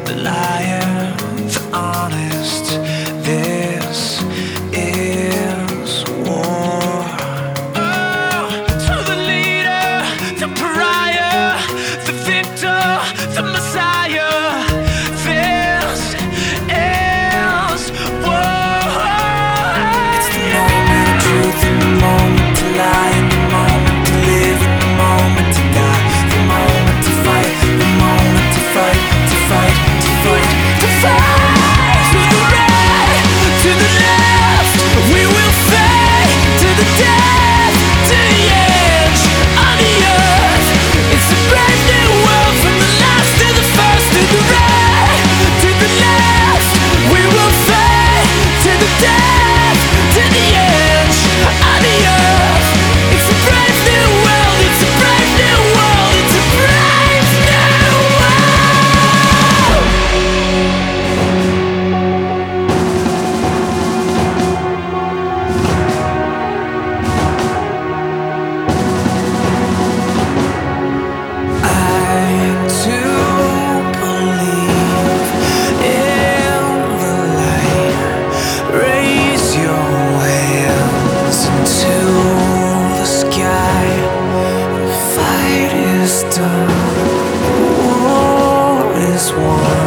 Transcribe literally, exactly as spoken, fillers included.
the liar, the honest. This is war. Oh, to the leader, the pariah, the victor, the messiah. This is war. It's the moment of truth, and the moment to lie, and the moment to live, and the moment to die, the moment to fight, the moment to fight, to fight, to fight, to fight. To the right, to the left, we will fight to the death, to the edge of the earth. It's a brand new world, from the last to the first. To the right, to the left, we will fight to the death, to the edge of the earth. It's a brave new world, it's a brave new world, it's a brave new world. I too believe in the light. Raise your hands into the sky. The fight is done, the war is won.